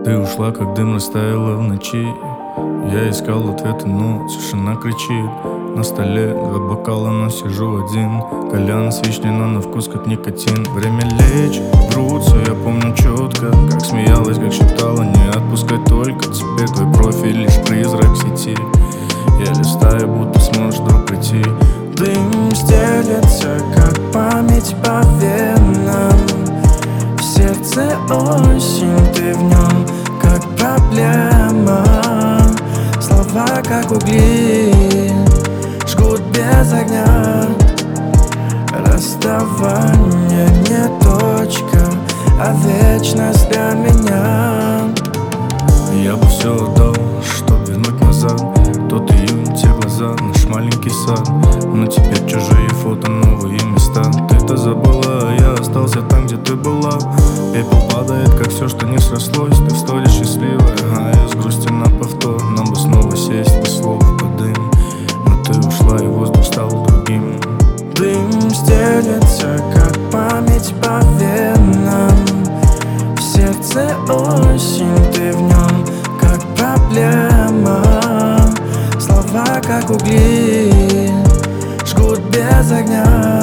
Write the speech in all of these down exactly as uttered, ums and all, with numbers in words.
Ты ушла, как дым растаяла в ночи. Я искал ответы, но тишина кричит. На столе два бокала, но сижу один. Кальян с вишней, но на вкус как никотин. Время лечь, грудцу я помню четко. Как смеялась, как шептала, не отпускать только. Теперь твой профиль лишь призрак сети. Я листаю, будто сможешь вдруг прийти. Дым стелется, как память по венам. В сердце осень, ты в нем, как проблема. Слова, как угли, жгут без огня. Расставание не точка, а вечность для меня. Я бы все отдал, чтоб вернуть назад тот июнь, те глаза, наш маленький сад. Но теперь чужие фото, новые места. Ты-то забыла, а я остался там, где ты была. Пепел падает, как все, что не срослось. Ты в столе счастливая, а я с грустью на повтор. Нам бы снова сесть без слов под дым. Но ты ушла, и воздух стал другим. Дым стелется, как память по венам. В сердце осень, ты в нем, как проблема. Слова, как угли, жгут без огня.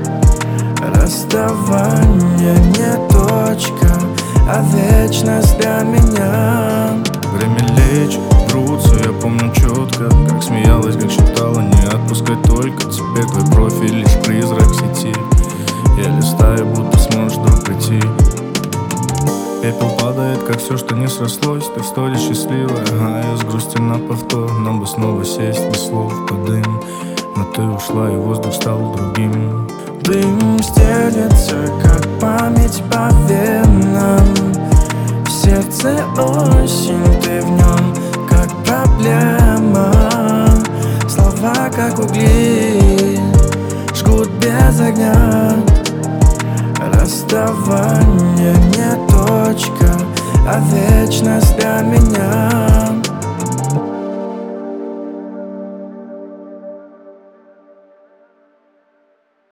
Расставание не точка, а вечность для меня. Время лечь, грудцу я помню четко. Как смеялась, как шептала, не отпускать только. Теперь твой профиль лишь призрак сети. Я листаю, будто сможешь вдруг прийти. Пепел падает, как все, что не срослось. Ты в столе счастливая, а я с грустью на повтор. Нам бы снова сесть без слов под дым. Но ты ушла, и воздух стал другим. Дым стелется, как память по венам. В сердце осень, ты в нем, как проблема. Слова, как угли, жгут без огня. Расставание не точка, а вечность для меня.